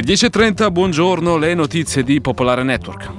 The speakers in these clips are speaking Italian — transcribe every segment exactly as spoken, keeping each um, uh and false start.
Alle dieci e trenta, buongiorno, le notizie di Popolare Network.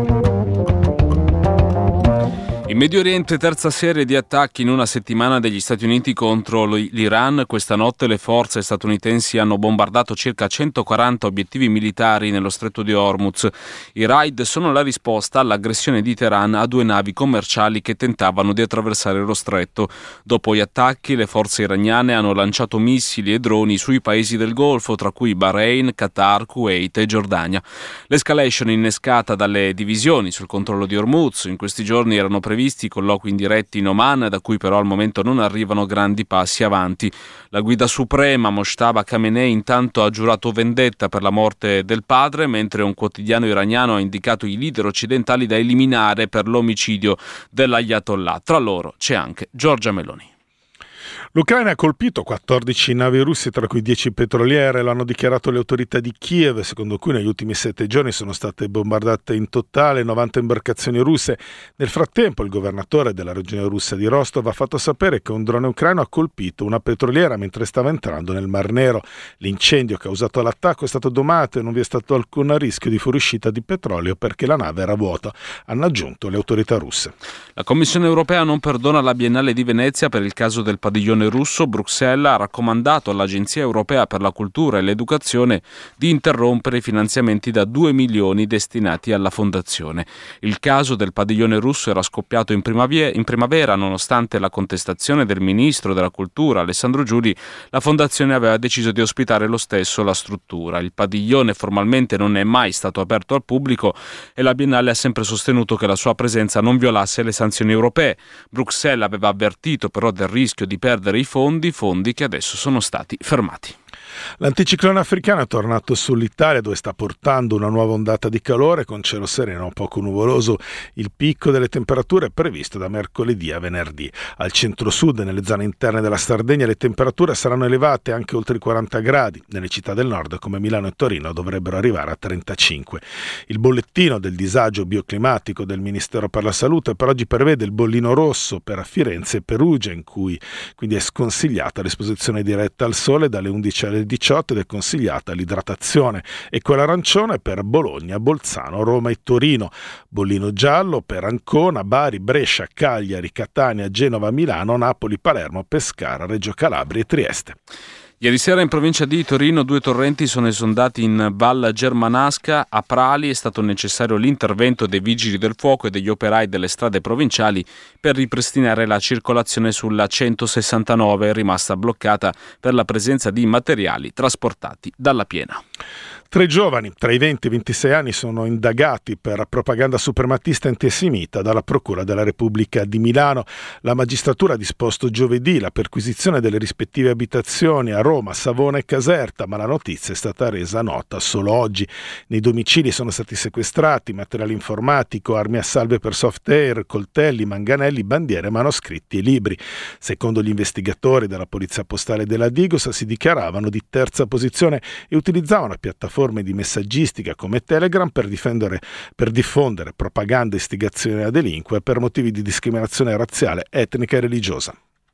In Medio Oriente, terza serie di attacchi in una settimana degli Stati Uniti contro l'Iran. Questa notte le forze statunitensi hanno bombardato circa centoquaranta obiettivi militari nello stretto di Hormuz. I raid sono la risposta all'aggressione di Teheran a due navi commerciali che tentavano di attraversare lo stretto. Dopo gli attacchi, le forze iraniane hanno lanciato missili e droni sui paesi del Golfo, tra cui Bahrain, Qatar, Kuwait e Giordania. L'escalation innescata dalle divisioni sul controllo di Hormuz. In questi giorni erano previsti colloqui indiretti in Oman, da cui però al momento non arrivano grandi passi avanti. La guida suprema Mojtaba Khamenei intanto ha giurato vendetta per la morte del padre, mentre un quotidiano iraniano ha indicato i leader occidentali da eliminare per l'omicidio dell'Ayatollah. Tra loro c'è anche Giorgia Meloni. L'Ucraina ha colpito quattordici navi russe, tra cui dieci petroliere, lo hanno dichiarato le autorità di Kiev, secondo cui negli ultimi sette giorni sono state bombardate in totale novanta imbarcazioni russe. Nel frattempo il governatore della regione russa di Rostov ha fatto sapere che un drone ucraino ha colpito una petroliera mentre stava entrando nel Mar Nero. L'incendio causato dall'attacco è stato domato e non vi è stato alcun rischio di fuoriuscita di petrolio perché la nave era vuota, hanno aggiunto le autorità russe. La Commissione europea non perdona la Biennale di Venezia per il caso del padiglione russo. Bruxelles ha raccomandato all'Agenzia Europea per la Cultura e l'Educazione di interrompere i finanziamenti da due milioni destinati alla fondazione. Il caso del padiglione russo era scoppiato in primavera, in primavera nonostante la contestazione del ministro della Cultura Alessandro Giuli. La fondazione aveva deciso di ospitare lo stesso la struttura. Il padiglione formalmente non è mai stato aperto al pubblico e la Biennale ha sempre sostenuto che la sua presenza non violasse le sanzioni europee. Bruxelles aveva avvertito però del rischio di perdere i fondi, fondi che adesso sono stati fermati. L'anticiclone africano è tornato sull'Italia, dove sta portando una nuova ondata di calore con cielo sereno poco nuvoloso. Il picco delle temperature è previsto da mercoledì a venerdì. Al centro-sud e nelle zone interne della Sardegna le temperature saranno elevate anche oltre i quaranta gradi. Nelle città del nord come Milano e Torino dovrebbero arrivare a trentacinque. Il bollettino del disagio bioclimatico del Ministero per la Salute per oggi prevede il bollino rosso per Firenze e Perugia, in cui quindi è sconsigliata l'esposizione diretta al sole dalle undici alle diciotto ed è consigliata l'idratazione, e quella arancione per Bologna, Bolzano, Roma e Torino. Bollino giallo per Ancona, Bari, Brescia, Cagliari, Catania, Genova, Milano, Napoli, Palermo, Pescara, Reggio Calabria e Trieste. Ieri sera in provincia di Torino due torrenti sono esondati in Val Germanasca. A Prali è stato necessario l'intervento dei vigili del fuoco e degli operai delle strade provinciali per ripristinare la circolazione sulla centosessantanove, rimasta bloccata per la presenza di materiali trasportati dalla piena. Tre giovani tra i venti e i ventisei anni sono indagati per propaganda suprematista antisemita dalla Procura della Repubblica di Milano. La magistratura ha disposto giovedì la perquisizione delle rispettive abitazioni a Roma, Savona e Caserta, ma la notizia è stata resa nota solo oggi. Nei domicili sono stati sequestrati materiale informatico, armi a salve per soft air, coltelli, manganelli, bandiere, manoscritti e libri. Secondo gli investigatori della Polizia Postale della Digos si dichiaravano di terza posizione e utilizzavano piattaforme di messaggistica come Telegram per, difendere, per diffondere propaganda e istigazione a delinquere per motivi di discriminazione razziale, etnica e religiosa.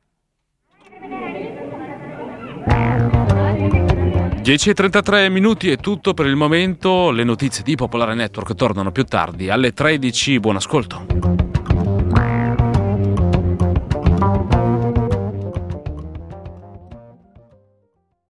dieci e trentatré minuti è tutto per il momento. Le notizie di Popolare Network tornano più tardi alle tredici. Buon ascolto.